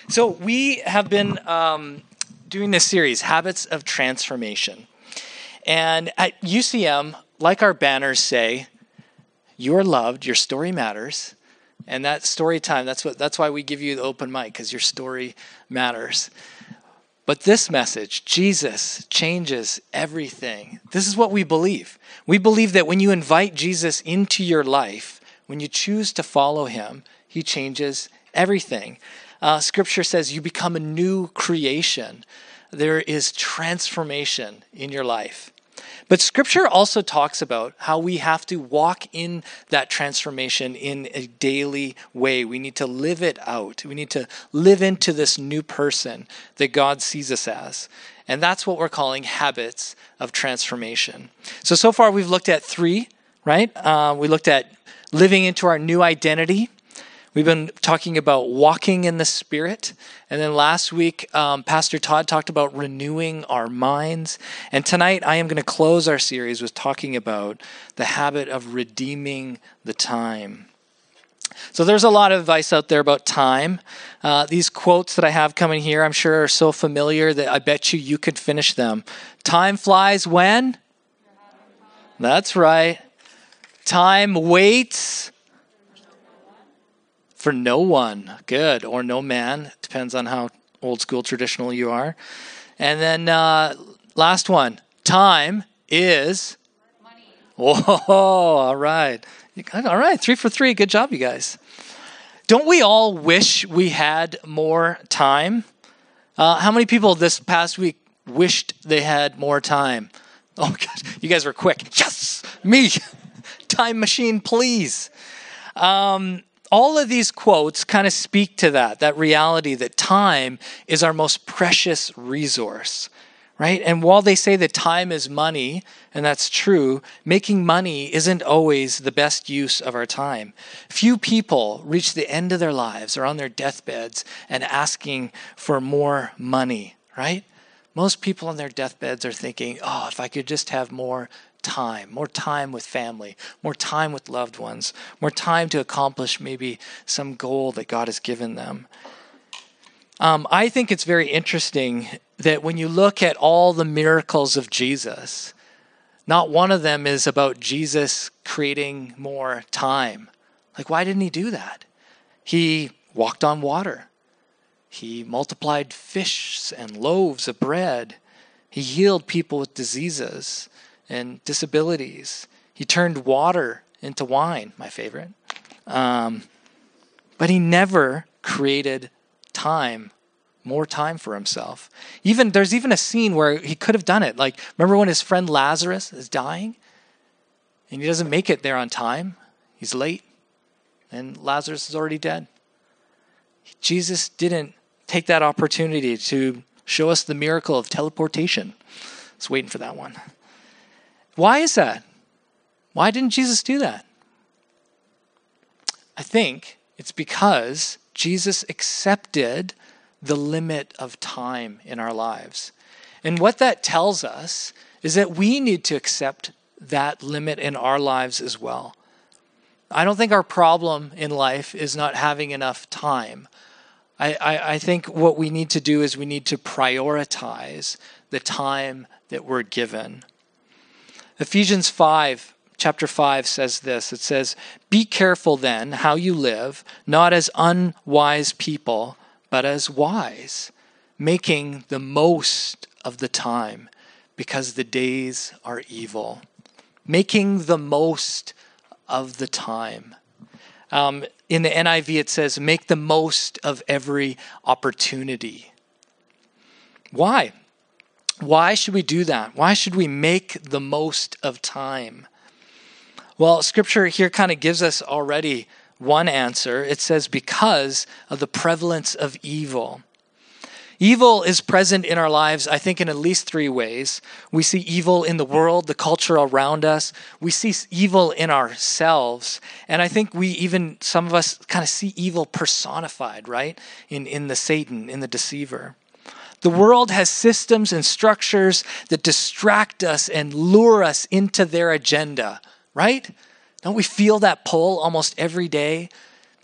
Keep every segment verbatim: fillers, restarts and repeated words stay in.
So we have been um, doing this series, Habits of Transformation. And at U C M, like our banners say, you're loved, your story matters. And that story time, that's what that's why we give you the open mic, because your story matters. But this message, Jesus changes everything. This is what we believe. We believe that when you invite Jesus into your life, when you choose to follow him, he changes everything. Uh, scripture says you become a new creation. There is transformation in your life. But scripture also talks about how we have to walk in that transformation in a daily way. We need to live it out. We need to live into this new person that God sees us as. And that's what we're calling habits of transformation. So, so far we've looked at three, right? Uh, we looked at living into our new identity. We've been talking about walking in the Spirit. And then last week, um, Pastor Todd talked about renewing our minds. And tonight, I am going to close our series with talking about the habit of redeeming the time. So there's a lot of advice out there about time. Uh, these quotes that I have coming here, I'm sure are so familiar that I bet you you could finish them. Time flies when? That's right. Time waits for no one. Good. Or no man. Depends on how old school traditional you are. And then uh, last one. Time is money. Whoa, all right. All right. Three for three. Good job, you guys. Don't we all wish we had more time? Uh, how many people this past week wished they had more time? Oh, God. You guys were quick. Yes, me. Time machine, please. Um, All of these quotes kind of speak to that, that reality that time is our most precious resource, right? And while they say that time is money, and that's true, making money isn't always the best use of our time. Few people reach the end of their lives or on their deathbeds and asking for more money, right? Most people on their deathbeds are thinking, oh, if I could just have more time, more time with family, more time with loved ones, more time to accomplish maybe some goal that God has given them. Um, I think it's very interesting that when you look at all the miracles of Jesus, not one of them is about Jesus creating more time. Like, why didn't he do that? He walked on water. He multiplied fish and loaves of bread. He healed people with diseases and disabilities. He turned water into wine, my favorite. Um, but he never created time, more time for himself. Even there's even a scene where he could have done it. Like, remember when his friend Lazarus is dying? And he doesn't make it there on time. He's late. And Lazarus is already dead. Jesus didn't take that opportunity to show us the miracle of teleportation. I was waiting for that one. Why is that? Why didn't Jesus do that? I think it's because Jesus accepted the limit of time in our lives. And what that tells us is that we need to accept that limit in our lives as well. I don't think our problem in life is not having enough time. I, I, I think what we need to do is we need to prioritize the time that we're given. Ephesians five, chapter five says this. It says, "Be careful then how you live, not as unwise people, but as wise, making the most of the time, because the days are evil." Making the most of the time. Um, in the N I V, it says, "Make the most of every opportunity." Why? Why should we do that? Why should we make the most of time? Well, scripture here kind of gives us already one answer. It says, because of the prevalence of evil. Evil is present in our lives, I think, in at least three ways. We see evil in the world, the culture around us. We see evil in ourselves. And I think we even, some of us kind of see evil personified, right? In, in the Satan, in the deceiver. The world has systems and structures that distract us and lure us into their agenda, right? Don't we feel that pull almost every day?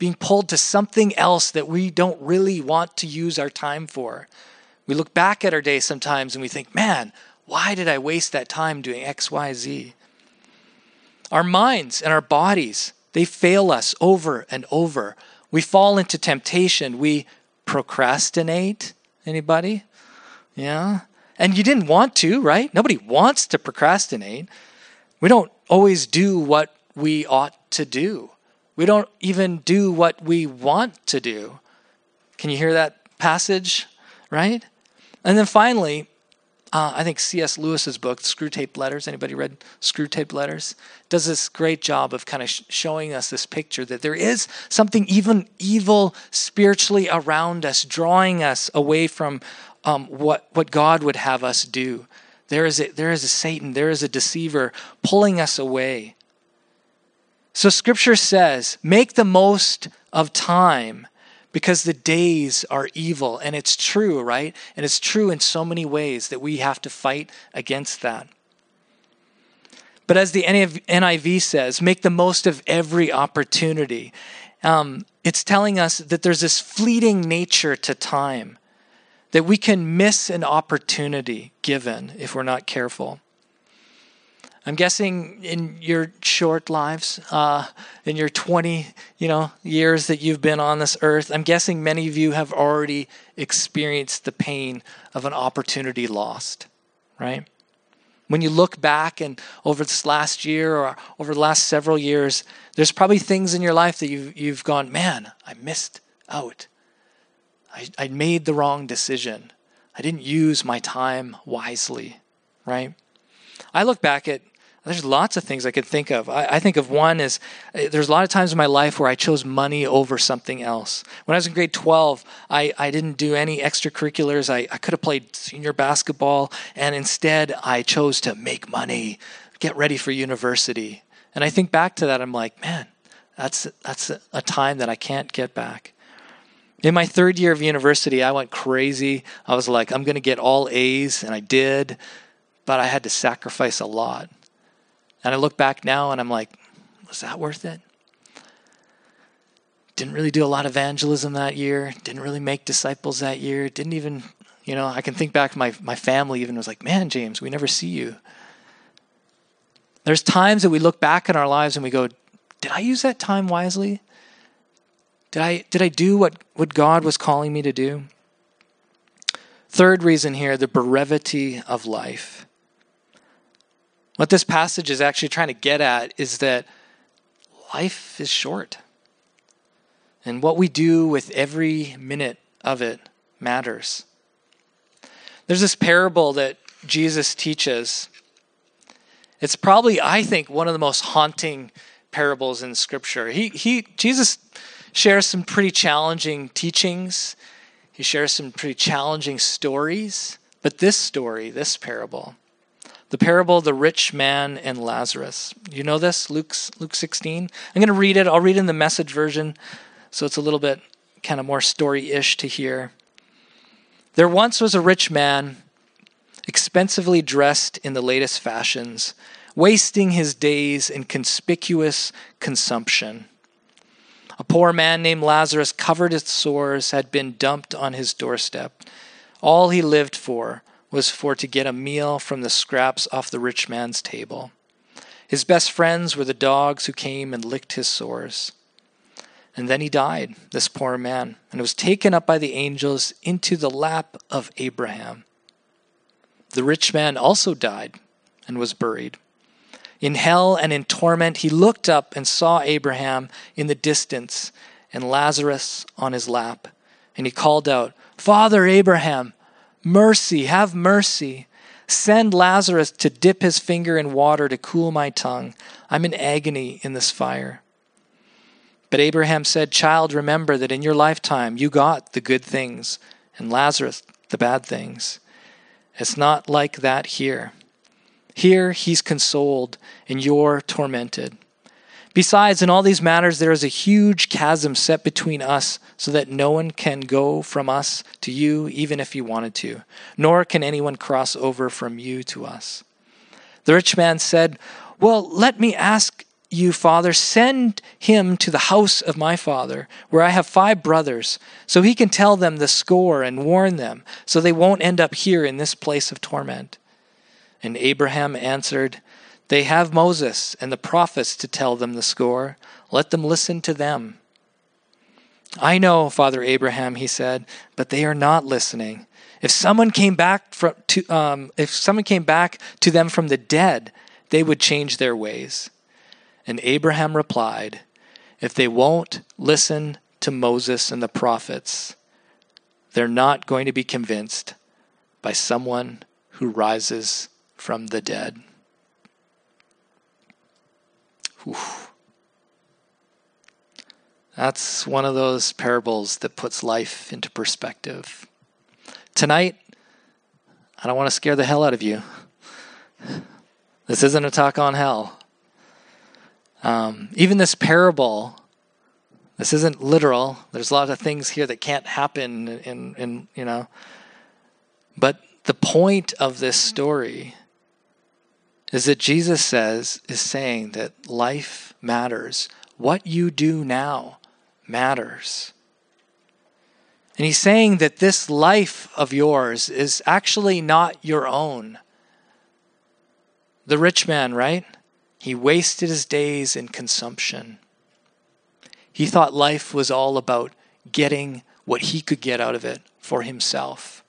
being pulled to something else that we don't really want to use our time for. We look back at our day sometimes and we think, man, why did I waste that time doing X, Y, Z? Our minds and our bodies, they fail us over and over. We fall into temptation. We procrastinate. Anybody? Yeah. And you didn't want to, right? Nobody wants to procrastinate. We don't always do what we ought to do. We don't even do what we want to do. Can you hear that passage, right? And then finally, uh, I think C S Lewis's book, Screwtape Letters, anybody read Screwtape Letters? Does this great job of kind of sh- showing us this picture that there is something even evil spiritually around us, drawing us away from um, what, what God would have us do. There is a, there is a Satan, there is a deceiver pulling us away. So Scripture says, make the most of time because the days are evil. And it's true, right? And it's true in so many ways that we have to fight against that. But as the N I V says, make the most of every opportunity. Um, it's telling us that there's this fleeting nature to time, that we can miss an opportunity given if we're not careful. I'm guessing in your short lives, uh, in your twenty, you know, years that you've been on this earth, I'm guessing many of you have already experienced the pain of an opportunity lost, right? When you look back and over this last year or over the last several years, there's probably things in your life that you've, you've gone, man, I missed out. I, I made the wrong decision. I didn't use my time wisely, right? I look back at, there's lots of things I could think of. I, I think of one is, there's a lot of times in my life where I chose money over something else. When I was in grade twelve, I, I didn't do any extracurriculars. I, I could have played senior basketball, and instead I chose to make money, get ready for university. And I think back to that, I'm like, man, that's, that's a, a time that I can't get back. In my third year of university, I went crazy. I was like, I'm going to get all A's, and I did, but I had to sacrifice a lot. And I look back now and I'm like, was that worth it? Didn't really do a lot of evangelism that year. Didn't really make disciples that year. Didn't even, you know, I can think back to my, my family even was like, man, James, we never see you. There's times that we look back in our lives and we go, did I use that time wisely? Did I did I do what, what God was calling me to do? Third reason here, the brevity of life. What this passage is actually trying to get at is that life is short. And what we do with every minute of it matters. There's this parable that Jesus teaches. It's probably, I think, one of the most haunting parables in Scripture. He he Jesus shares some pretty challenging teachings. He shares some pretty challenging stories. But this story, this parable, the parable of the rich man and Lazarus. You know this? Luke's, Luke sixteen. I'm going to read it. I'll read it in the Message version, so it's a little bit kind of more story-ish to hear. There once was a rich man, expensively dressed in the latest fashions, wasting his days in conspicuous consumption. A poor man named Lazarus, covered with sores, had been dumped on his doorstep. All he lived for was for to get a meal from the scraps off the rich man's table. His best friends were the dogs who came and licked his sores. And then he died, this poor man, and was taken up by the angels into the lap of Abraham. The rich man also died and was buried. In hell and in torment, he looked up and saw Abraham in the distance and Lazarus on his lap. And he called out, "Father Abraham, mercy, have mercy. Send Lazarus to dip his finger in water to cool my tongue. I'm in agony in this fire." But Abraham said, "Child, remember that in your lifetime you got the good things, and Lazarus the bad things. It's not like that here. Here he's consoled, and you're tormented. Besides, in all these matters, there is a huge chasm set between us so that no one can go from us to you, even if he wanted to, nor can anyone cross over from you to us." The rich man said, "Well, let me ask you, Father, send him to the house of my father, where I have five brothers, so he can tell them the score and warn them, so they won't end up here in this place of torment. And Abraham answered, they have Moses and the prophets to tell them the score. Let them listen to them. I know, Father Abraham, he said, but they are not listening. If someone came back from, to um, if someone came back to them from the dead, they would change their ways. And Abraham replied, if they won't listen to Moses and the prophets, they're not going to be convinced by someone who rises from the dead. Whew. That's one of those parables that puts life into perspective. Tonight, I don't want to scare the hell out of you. This isn't a talk on hell. Um, even this parable, this isn't literal. There's a lot of things here that can't happen in, in you know. But the point of this story is that Jesus says, is saying that life matters. What you do now matters. And he's saying that this life of yours is actually not your own. The rich man, right? He wasted his days in consumption. He thought life was all about getting what he could get out of it for himself.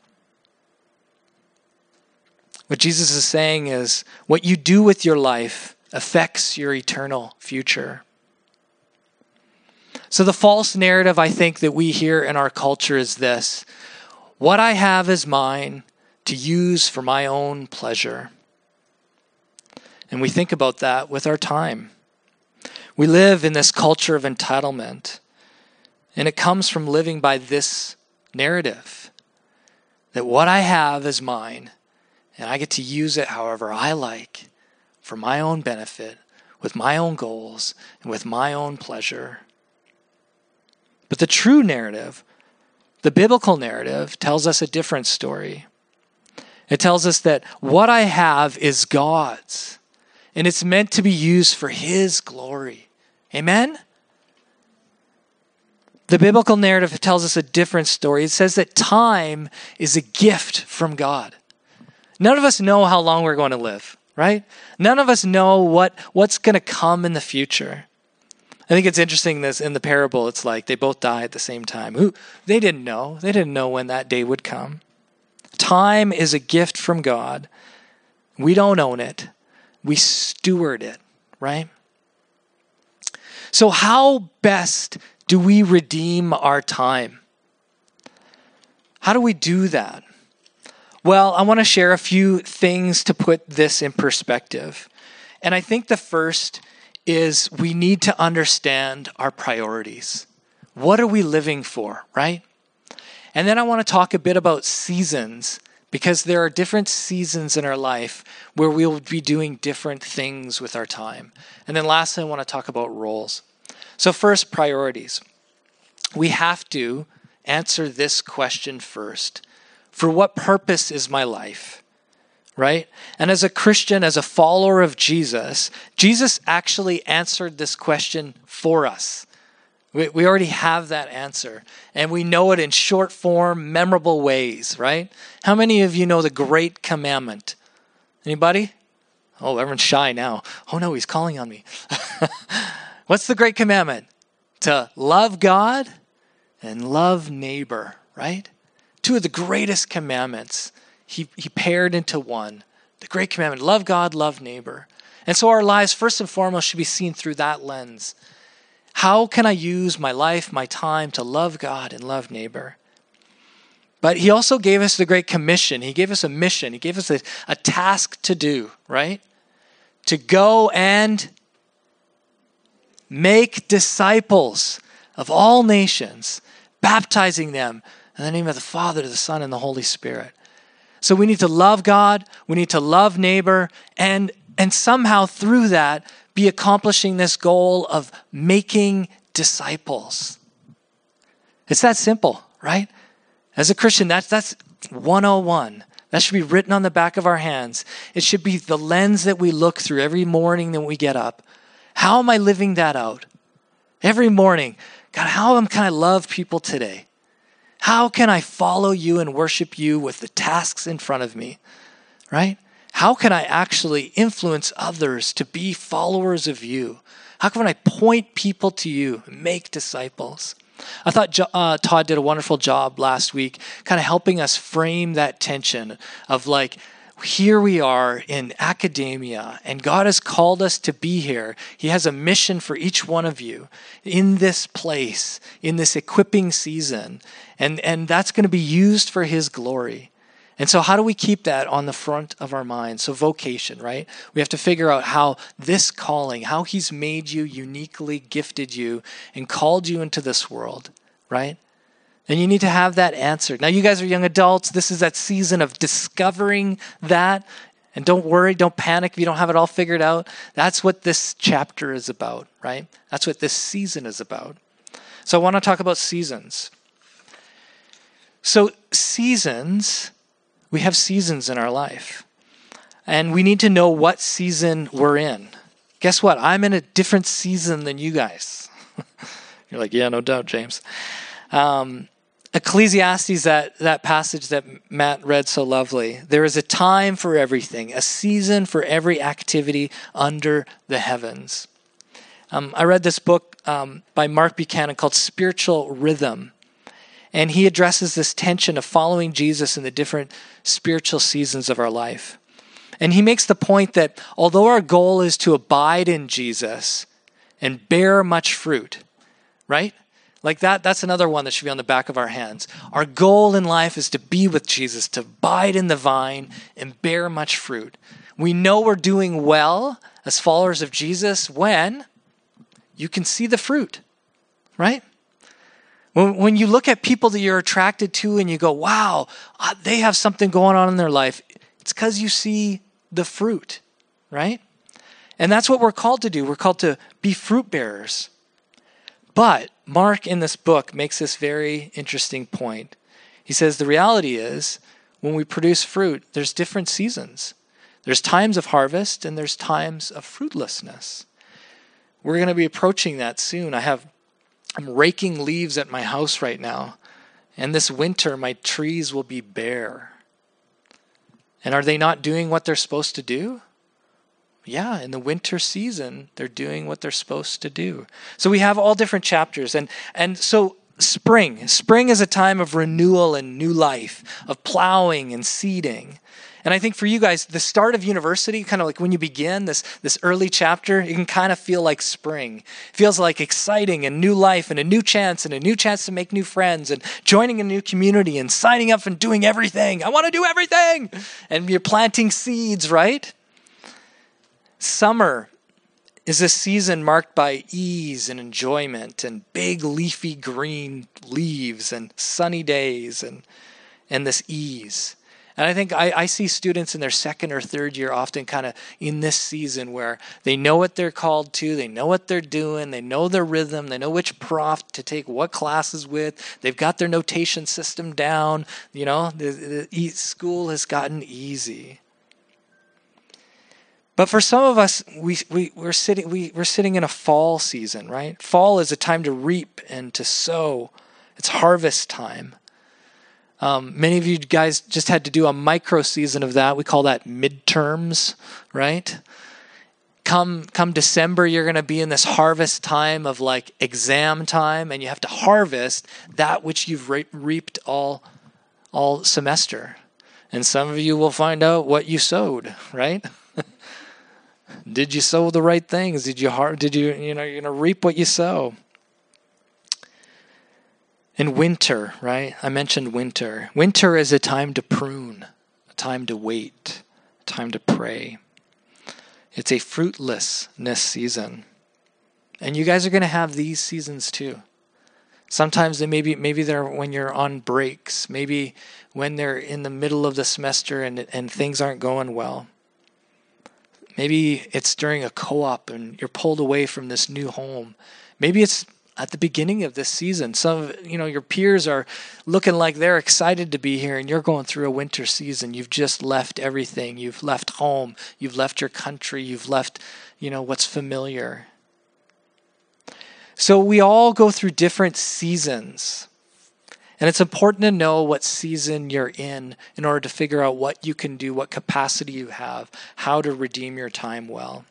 What Jesus is saying is, what you do with your life affects your eternal future. So the false narrative I think that we hear in our culture is this: what I have is mine to use for my own pleasure. And we think about that with our time. We live in this culture of entitlement, and it comes from living by this narrative, that what I have is mine, and I get to use it however I like, for my own benefit, with my own goals, and with my own pleasure. But the true narrative, the biblical narrative, tells us a different story. It tells us that what I have is God's, and it's meant to be used for his glory. Amen? The biblical narrative tells us a different story. It says that time is a gift from God. None of us know how long we're going to live, right? None of us know what, what's going to come in the future. I think it's interesting this in the parable, it's like they both die at the same time. Who they didn't know. They didn't know when that day would come. Time is a gift from God. We don't own it. We steward it, right? So how best do we redeem our time? How do we do that? Well, I want to share a few things to put this in perspective. And I think the first is we need to understand our priorities. What are we living for, right? And then I want to talk a bit about seasons, because there are different seasons in our life where we'll be doing different things with our time. And then lastly, I want to talk about roles. So first, priorities. We have to answer this question first. For what purpose is my life? Right? And as a Christian, as a follower of Jesus, Jesus actually answered this question for us. We, we already have that answer. And we know it in short form, memorable ways, right? How many of you know the Great Commandment? Anybody? Oh, everyone's shy now. Oh no, he's calling on me. What's the Great Commandment? To love God and love neighbor, right? Two of the greatest commandments. He, he paired into one. The Great Commandment, love God, love neighbor. And so our lives, first and foremost, should be seen through that lens. How can I use my life, my time to love God and love neighbor? But he also gave us the Great Commission. He gave us a mission. He gave us a, a task to do, right? To go and make disciples of all nations, baptizing them in the name of the Father, the Son, and the Holy Spirit. So we need to love God, we need to love neighbor, and, and somehow through that be accomplishing this goal of making disciples. It's that simple, right? As a Christian, that's, that's one oh one. That should be written on the back of our hands. It should be the lens that we look through every morning that we get up. How am I living that out? Every morning, God, how can I love people today? How can I follow you and worship you with the tasks in front of me, right? How can I actually influence others to be followers of you? How can I point people to you and make disciples? I thought uh, Todd did a wonderful job last week kind of helping us frame that tension of like, here we are in academia, and God has called us to be here. He has a mission for each one of you in this place, in this equipping season, and, and that's going to be used for his glory. And so how do we keep that on the front of our minds? So vocation, right? We have to figure out how this calling, how he's made you, uniquely gifted you, and called you into this world, right? And you need to have that answered. Now, you guys are young adults. This is that season of discovering that. And don't worry, don't panic if you don't have it all figured out. That's what this chapter is about, right? That's what this season is about. So I want to talk about seasons. So seasons, we have seasons in our life. And we need to know what season we're in. Guess what? I'm in a different season than you guys. You're like, yeah, no doubt, James. Um, Ecclesiastes, that, that passage that Matt read so lovely. There is a time for everything, a season for every activity under the heavens. Um, I read this book um, by Mark Buchanan called Spiritual Rhythm. And he addresses this tension of following Jesus in the different spiritual seasons of our life. And he makes the point that although our goal is to abide in Jesus and bear much fruit, right? Like that, that's another one that should be on the back of our hands. Our goal in life is to be with Jesus, to abide in the vine and bear much fruit. We know we're doing well as followers of Jesus when you can see the fruit, right? When, when you look at people that you're attracted to and you go, wow, they have something going on in their life, it's because you see the fruit, right? And that's what we're called to do. We're called to be fruit bearers. But Mark in this book makes this very interesting point. He says the reality is when we produce fruit, there's different seasons. There's times of harvest and there's times of fruitlessness. We're going to be approaching that soon. I have, I'm raking leaves at my house right now. And this winter, my trees will be bare. And are they not doing what they're supposed to do? Yeah, in the winter season, they're doing what they're supposed to do. So we have all different chapters. And, and so spring. Spring is a time of renewal and new life, of plowing and seeding. And I think for you guys, the start of university, kind of like when you begin this, this early chapter, it can kind of feel like spring. It feels like exciting and new life and a new chance and a new chance to make new friends and joining a new community and signing up and doing everything. I want to do everything. And you're planting seeds, right? Summer is a season marked by ease and enjoyment and big leafy green leaves and sunny days and, and this ease. And I think I, I see students in their second or third year often kind of in this season where they know what they're called to, they know what they're doing, they know their rhythm, they know which prof to take what classes with, they've got their notation system down, you know, the, the school has gotten easy. But for some of us, we, we, we're, sitting, we, we're sitting in a fall season, right? Fall is a time to reap and to sow. It's harvest time. Um, many of you guys just had to do a micro season of that. We call that midterms, right? Come, come December, you're going to be in this harvest time of like exam time, and you have to harvest that which you've re- reaped all, all semester. And some of you will find out what you sowed, right? Did you sow the right things? Did you, did you, you know, you're going to reap what you sow. In winter, right? I mentioned winter. Winter is a time to prune, a time to wait, a time to pray. It's a fruitlessness season. And you guys are going to have these seasons too. Sometimes they maybe maybe they're when you're on breaks, maybe when they're in the middle of the semester and and things aren't going well. Maybe it's during a co-op and you're pulled away from this new home. Maybe it's at the beginning of this season. Some of, you know, your peers are looking like they're excited to be here and you're going through a winter season. You've just left everything. You've left home. You've left your country. You've left, you know, what's familiar. So we all go through different seasons. And it's important to know what season you're in in order to figure out what you can do, what capacity you have, how to redeem your time well.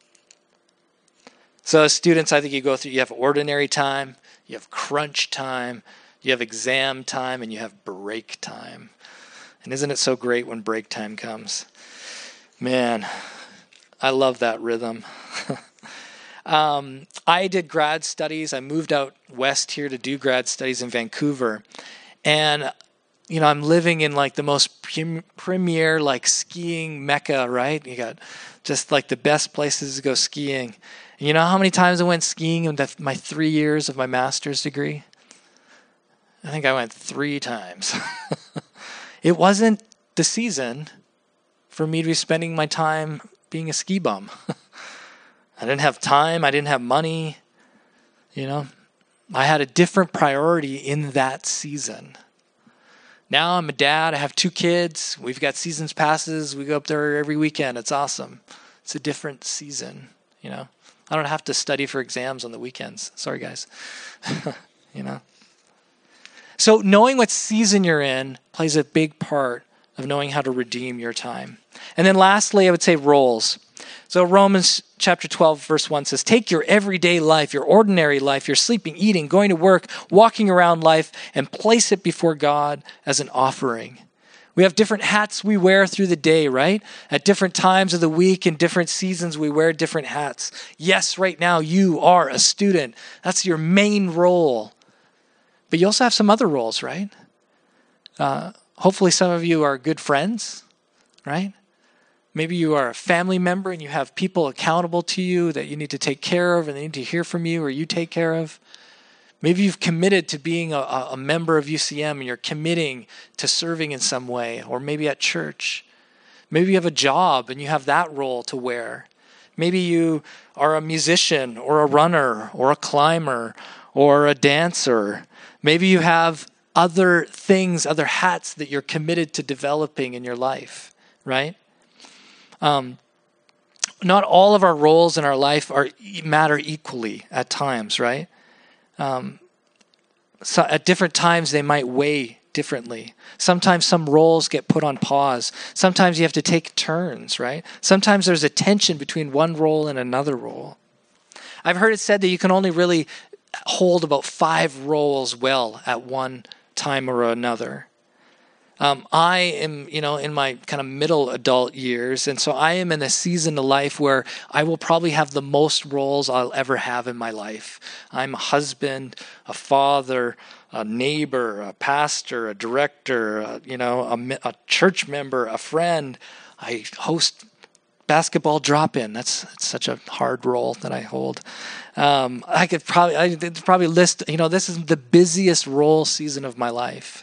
So as students, I think you go through, you have ordinary time, you have crunch time, you have exam time, and you have break time. And isn't it so great when break time comes? Man, I love that rhythm. Um, I did grad studies. I moved out west here to do grad studies in Vancouver. And, you know, I'm living in like the most prim- premier like skiing mecca, right? You got just like the best places to go skiing. And you know how many times I went skiing in the, my three years of my master's degree? I think I went three times. It wasn't the season for me to be spending my time being a ski bum. I didn't have time. I didn't have money. You know, I had a different priority in that season. Now I'm a dad. I have two kids. We've got seasons passes. We go up there every weekend. It's awesome. It's a different season, you know. I don't have to study for exams on the weekends. Sorry, guys. You know. So knowing what season you're in plays a big part of knowing how to redeem your time. And then lastly, I would say roles. So Romans chapter twelve, verse one says, take your everyday life, your ordinary life, your sleeping, eating, going to work, walking around life, and place it before God as an offering. We have different hats we wear through the day, right? At different times of the week and different seasons, we wear different hats. Yes, right now you are a student. That's your main role. But you also have some other roles, right? Uh, hopefully some of you are good friends, right? Maybe you are a family member and you have people accountable to you that you need to take care of and they need to hear from you or you take care of. Maybe you've committed to being a, a member of U C M and you're committing to serving in some way, or maybe at church. Maybe you have a job and you have that role to wear. Maybe you are a musician or a runner or a climber or a dancer. Maybe you have other things, other hats that you're committed to developing in your life, right? Um, not all of our roles in our life are matter equally at times, right? Um, so at different times, they might weigh differently. Sometimes some roles get put on pause. Sometimes you have to take turns, right? Sometimes there's a tension between one role and another role. I've heard it said that you can only really hold about five roles well at one time or another. Um, I am, you know, in my kind of middle adult years, and so I am in a season of life where I will probably have the most roles I'll ever have in my life. I'm a husband, a father, a neighbor, a pastor, a director, a, you know, a, a church member, a friend. I host basketball drop-in. That's, that's such a hard role that I hold. Um, I could probably, I could probably list, you know, this is the busiest role season of my life.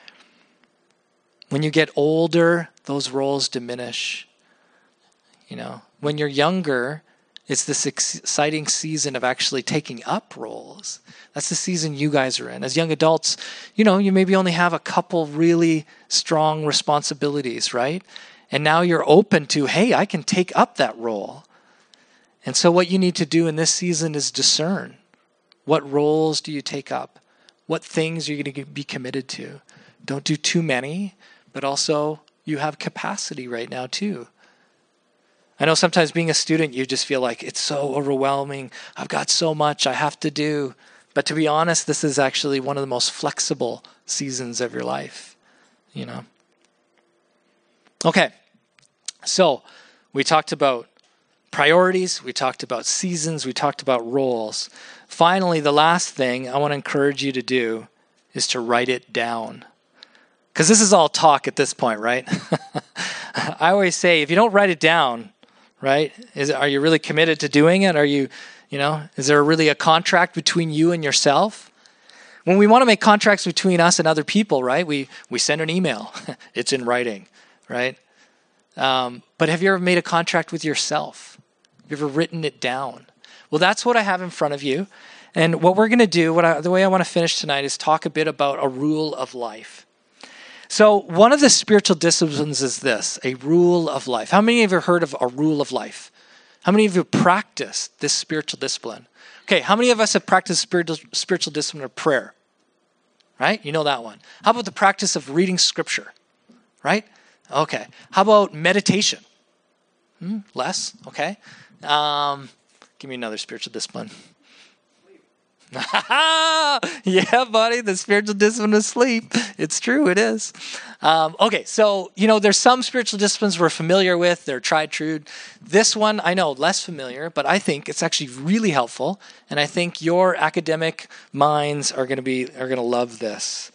When you get older, those roles diminish. You know, when you're younger, it's this exciting season of actually taking up roles. That's the season you guys are in. As young adults, you know, you maybe only have a couple really strong responsibilities, right? And now you're open to, hey, I can take up that role. And so what you need to do in this season is discern. What roles do you take up? What things are you going to be committed to? Don't do too many, but also you have capacity right now too. I know sometimes being a student, you just feel like it's so overwhelming. I've got so much I have to do. But to be honest, this is actually one of the most flexible seasons of your life, you know. Okay, so we talked about priorities, we talked about seasons, we talked about roles. Finally, the last thing I want to encourage you to do is to write it down. Because this is all talk at this point, right? I always say, if you don't write it down, right, is are you really committed to doing it? Are you, you know, is there really a contract between you and yourself? When we want to make contracts between us and other people, right, we, we send an email. It's in writing, right? Um, but have you ever made a contract with yourself? Have you ever written it down? Well, that's what I have in front of you. And what we're going to do, what I, the way I want to finish tonight is talk a bit about a rule of life. So one of the spiritual disciplines is this, a rule of life. How many of you have heard of a rule of life? How many of you practice this spiritual discipline? Okay, how many of us have practiced spiritual, spiritual discipline of prayer? Right? You know that one. How about the practice of reading scripture? Right? Okay. How about meditation? Hmm? Less? Okay. Um, give me another spiritual discipline. Yeah, buddy, the spiritual discipline of sleep. It's true, it is. Um, okay, so, you know, there's some spiritual disciplines we're familiar with. They're tried true. This one, I know, less familiar, but I think it's actually really helpful. And I think your academic minds are going to be are going to love this.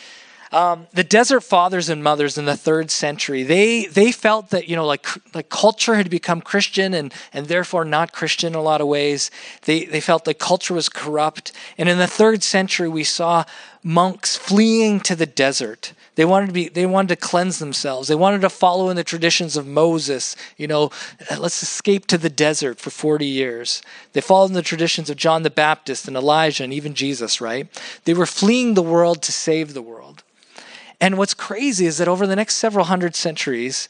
Um, the desert fathers and mothers in the third century, they they felt that, you know, like like culture had become Christian and, and therefore not Christian in a lot of ways. They they felt that culture was corrupt. And in the third century, we saw monks fleeing to the desert. They wanted to be they wanted to cleanse themselves. They wanted to follow in the traditions of Moses. You know, let's escape to the desert for forty years. They followed in the traditions of John the Baptist and Elijah and even Jesus, right? They were fleeing the world to save the world. And what's crazy is that over the next several hundred centuries,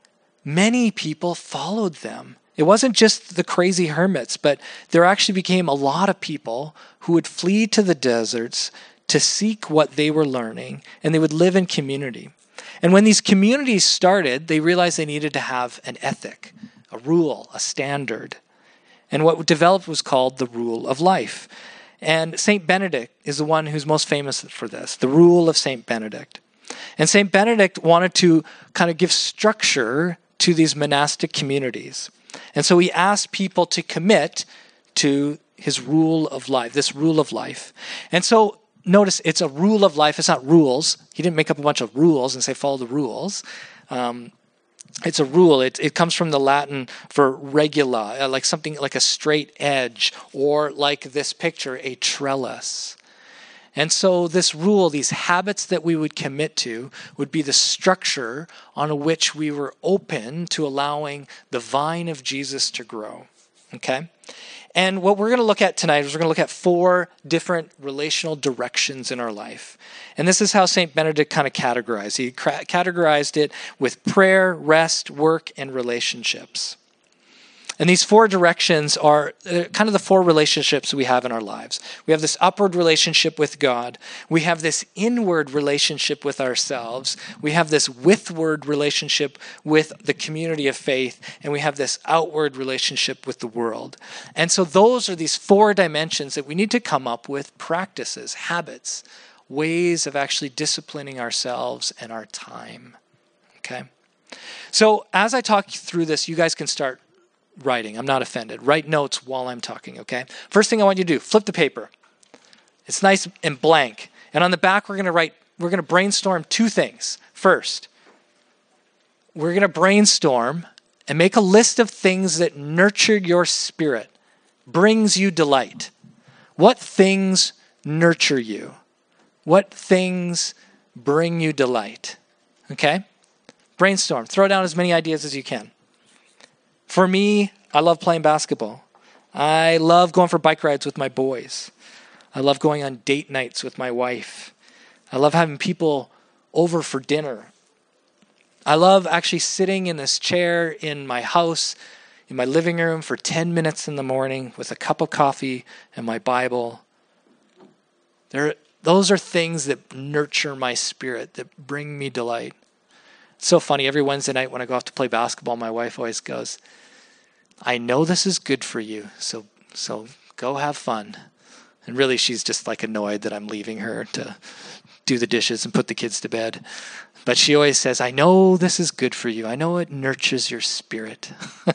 many people followed them. It wasn't just the crazy hermits, but there actually became a lot of people who would flee to the deserts to seek what they were learning, and they would live in community. And when these communities started, they realized they needed to have an ethic, a rule, a standard. And what developed was called the rule of life. And Saint Benedict is the one who's most famous for this, the rule of Saint Benedict. And Saint Benedict wanted to kind of give structure to these monastic communities. And so he asked people to commit to his rule of life, this rule of life. And so notice it's a rule of life. It's not rules. He didn't make up a bunch of rules and say, follow the rules. Um, it's a rule. It, it comes from the Latin for regula, like something like a straight edge, or like this picture, a trellis. And so this rule, these habits that we would commit to, would be the structure on which we were open to allowing the vine of Jesus to grow. Okay? And what we're going to look at tonight is we're going to look at four different relational directions in our life. And this is how Saint Benedict kind of categorized. He categorized it with prayer, rest, work, and relationships. And these four directions are kind of the four relationships we have in our lives. We have this upward relationship with God. We have this inward relationship with ourselves. We have this withward relationship with the community of faith. And we have this outward relationship with the world. And so those are these four dimensions that we need to come up with practices, habits, ways of actually disciplining ourselves and our time. Okay? So as I talk through this, you guys can start writing. I'm not offended. Write notes while I'm talking, okay? First thing I want you to do, flip the paper. It's nice and blank. And on the back, we're going to write, we're going to brainstorm two things. First, we're going to brainstorm and make a list of things that nurture your spirit, brings you delight. What things nurture you? What things bring you delight? Okay? Brainstorm. Throw down as many ideas as you can. For me, I love playing basketball. I love going for bike rides with my boys. I love going on date nights with my wife. I love having people over for dinner. I love actually sitting in this chair in my house, in my living room for ten minutes in the morning with a cup of coffee and my Bible. There, those are things that nurture my spirit, that bring me delight. It's so funny. Every Wednesday night when I go off to play basketball, my wife always goes, I know this is good for you, so so go have fun. And really, she's just like annoyed that I'm leaving her to do the dishes and put the kids to bed. But she always says, I know this is good for you. I know it nurtures your spirit.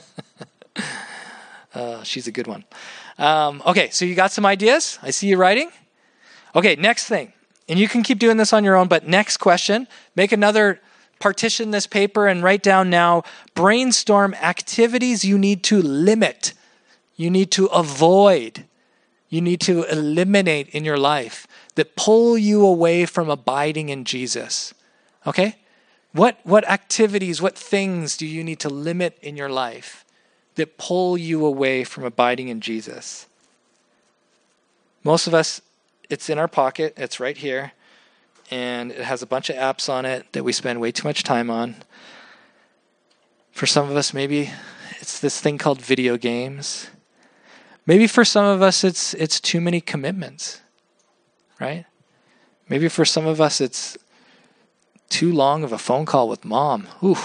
uh, she's a good one. Um, okay, so you got some ideas? I see you writing. Okay, next thing. And you can keep doing this on your own, but next question, make another partition this paper and write down now, brainstorm activities you need to limit, you need to avoid, you need to eliminate in your life that pull you away from abiding in Jesus. Okay? What, what activities, what things do you need to limit in your life that pull you away from abiding in Jesus? Most of us, it's in our pocket, it's right here. And it has a bunch of apps on it that we spend way too much time on. For some of us, maybe it's this thing called video games. Maybe for some of us, it's it's too many commitments, right? Maybe for some of us, it's too long of a phone call with mom. Ooh.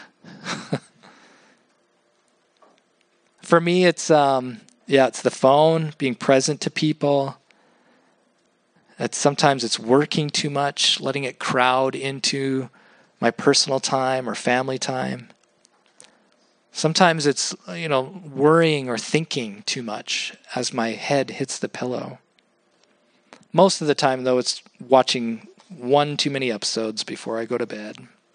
For me, it's um, yeah, it's the phone, being present to people. It's, sometimes it's working too much, letting it crowd into my personal time or family time. Sometimes it's, you know, worrying or thinking too much as my head hits the pillow. Most of the time, though, it's watching one too many episodes before I go to bed.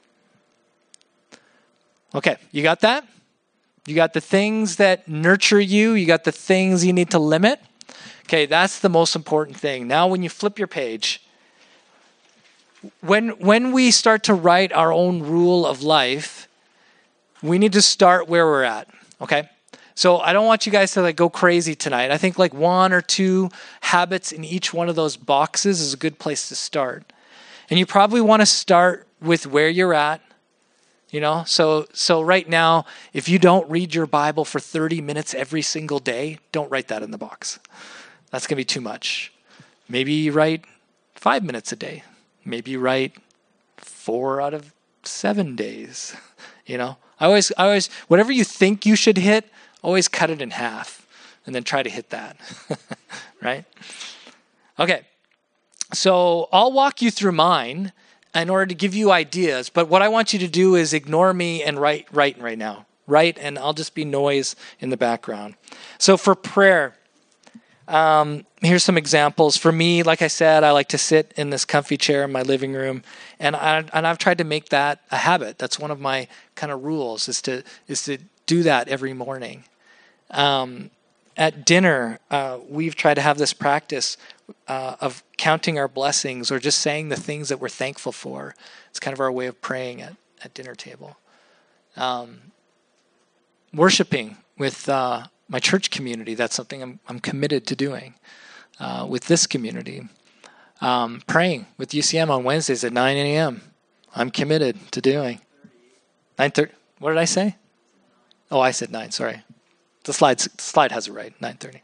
Okay, you got that? You got the things that nurture you. You got the things you need to limit. Okay, that's the most important thing. Now, when you flip your page, when when we start to write our own rule of life, we need to start where we're at, okay? So I don't want you guys to like go crazy tonight. I think like one or two habits in each one of those boxes is a good place to start. And you probably want to start with where you're at. You know, so so right now, if you don't read your Bible for thirty minutes every single day, don't write that in the box. That's going to be too much. Maybe you write five minutes a day. Maybe you write four out of seven days. You know, I always, I always, whatever you think you should hit, always cut it in half and then try to hit that. Right? Okay. So I'll walk you through mine in order to give you ideas. But what I want you to do is ignore me and write, write right now. Write, and I'll just be noise in the background. So for prayer, um, here's some examples. For me, like I said, I like to sit in this comfy chair in my living room, and I, and I've tried to make that a habit. That's one of my kind of rules, is to is to do that every morning. Um, at dinner, uh, we've tried to have this practice uh, of counting our blessings or just saying the things that we're thankful for. It's kind of our way of praying at, at dinner table. Um, worshiping with uh, my church community, that's something I'm, I'm committed to doing uh, with this community. Um, praying with U C M on Wednesdays at nine a.m. I'm committed to doing. nine thirty. What did I say? Oh, I said nine, sorry. The slide, the slide has it right, nine thirty.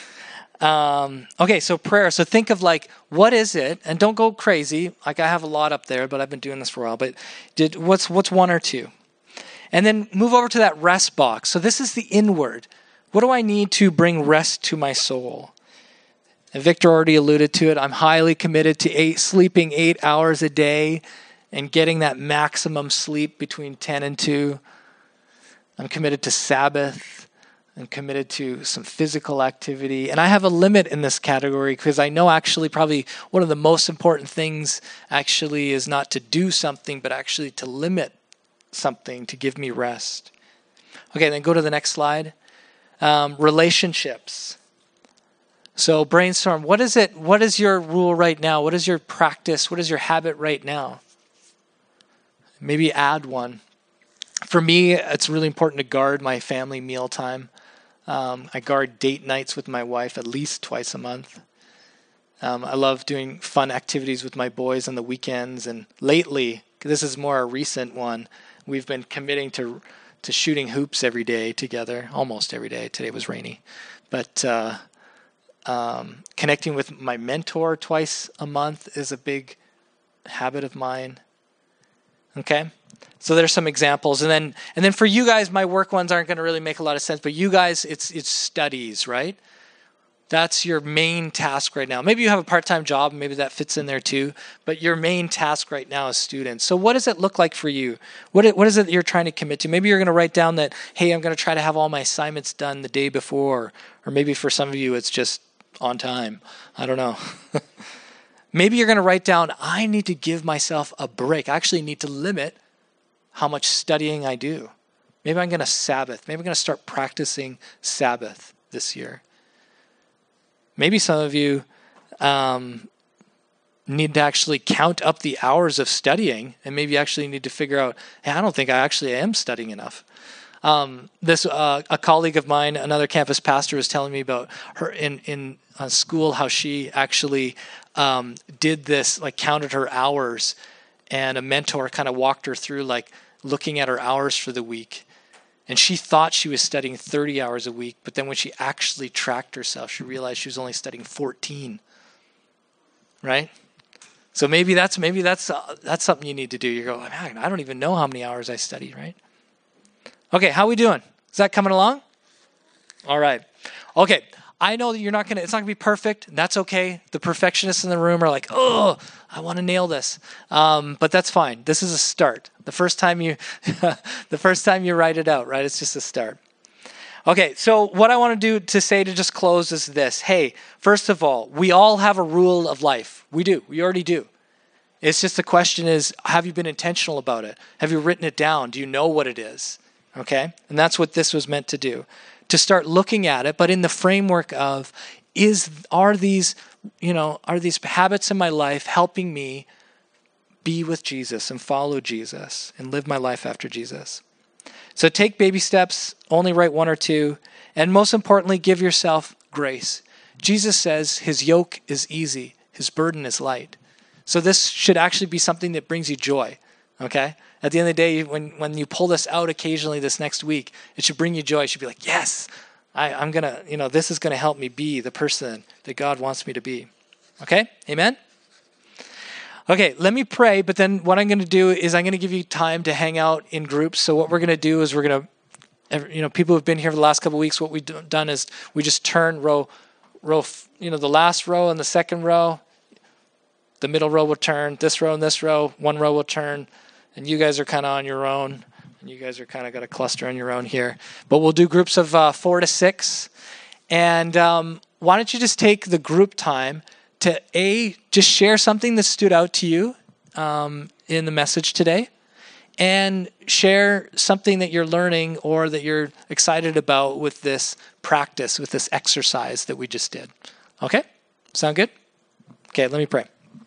Um, okay, so prayer. So think of like, what is it? And don't go crazy. Like I have a lot up there, but I've been doing this for a while. But did what's what's one or two? And then move over to that rest box. So this is the inward. What do I need to bring rest to my soul? And Victor already alluded to it. I'm highly committed to eight, sleeping eight hours a day and getting that maximum sleep between ten and two. I'm committed to Sabbath. I'm committed to some physical activity. And I have a limit in this category because I know actually probably one of the most important things actually is not to do something, but actually to limit something to give me rest. Okay, then go to the next slide. Um, relationships. So brainstorm. What is it? What is your rule right now? What is your practice? What is your habit right now? Maybe add one. For me, it's really important to guard my family meal time. Um, I guard date nights with my wife at least twice a month. Um, I love doing fun activities with my boys on the weekends. And lately, this is more a recent one, we've been committing to to shooting hoops every day together, almost every day. Today was rainy. But uh, um, connecting with my mentor twice a month is a big habit of mine. Okay? So there's some examples. And then and then for you guys, my work ones aren't going to really make a lot of sense. But you guys, it's it's studies, right? That's your main task right now. Maybe you have a part-time job, and maybe that fits in there too. But your main task right now is students. So what does it look like for you? What what is it that you're trying to commit to? Maybe you're going to write down that, hey, I'm going to try to have all my assignments done the day before. Or maybe for some of you, it's just on time. I don't know. Maybe you're going to write down, I need to give myself a break. I actually need to limit how much studying I do. Maybe I'm going to Sabbath. Maybe I'm going to start practicing Sabbath this year. Maybe some of you um, need to actually count up the hours of studying, and maybe you actually need to figure out, hey, I don't think I actually am studying enough. Um, this uh, a colleague of mine, another campus pastor, was telling me about her in in uh, school, how she actually um, did this, like counted her hours, and a mentor kind of walked her through like looking at her hours for the week. And she thought she was studying thirty hours a week, but then when she actually tracked herself, she realized she was only studying fourteen. Right? So maybe that's maybe that's uh, that's something you need to do. You go, man, I don't even know how many hours I studied, right? Okay, how we doing? Is that coming along? All right. Okay, I know that you're not going to, it's not going to be perfect. And that's okay. The perfectionists in the room are like, oh, I want to nail this. Um, but that's fine. This is a start. The first time you, the first time you write it out, right? It's just a start. Okay, so what I want to do to say to just close is this. Hey, first of all, we all have a rule of life. We do. We already do. It's just the question is, have you been intentional about it? Have you written it down? Do you know what it is? Okay? And that's what this was meant to do. To start looking at it, but in the framework of, is are these, you know, are these habits in my life helping me be with Jesus and follow Jesus and live my life after Jesus? So take baby steps, only write one or two, and most importantly, give yourself grace. Jesus says his yoke is easy, his burden is light. So this should actually be something that brings you joy, okay? At the end of the day, when, when you pull this out occasionally this next week, it should bring you joy. It should be like, yes, I, I'm going to, you know, this is going to help me be the person that God wants me to be. Okay? Amen? Okay, let me pray, but then what I'm going to do is I'm going to give you time to hang out in groups. So what we're going to do is we're going to, you know, people who've been here for the last couple of weeks, what we've done is we just turn row, row, you know, the last row and the second row, the middle row will turn, this row and this row, one row will turn, and you guys are kind of on your own, and you guys are kind of got a cluster on your own here. But we'll do groups of uh, four to six, and um, why don't you just take the group time to A, just share something that stood out to you um, in the message today, and share something that you're learning or that you're excited about with this practice, with this exercise that we just did. Okay? Sound good? Okay, let me pray.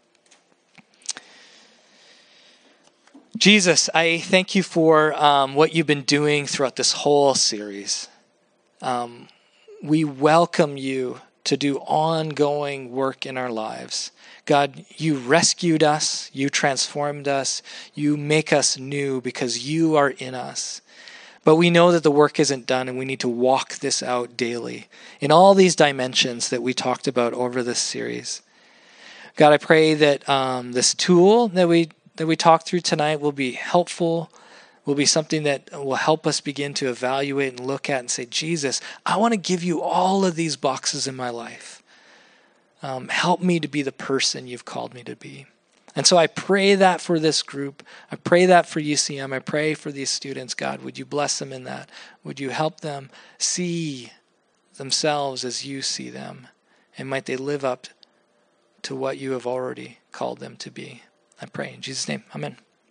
Jesus, I thank you for um, what you've been doing throughout this whole series. Um, we welcome you to do ongoing work in our lives. God, you rescued us, you transformed us, you make us new because you are in us. But we know that the work isn't done and we need to walk this out daily in all these dimensions that we talked about over this series. God, I pray that um, this tool that we that we talked through tonight will be helpful, will be something that will help us begin to evaluate and look at and say, Jesus, I want to give you all of these boxes in my life. Um, help me to be the person you've called me to be. And so I pray that for this group. I pray that for U C M. I pray for these students. God, would you bless them in that? Would you help them see themselves as you see them? And might they live up to what you have already called them to be? I pray in Jesus' name. Amen.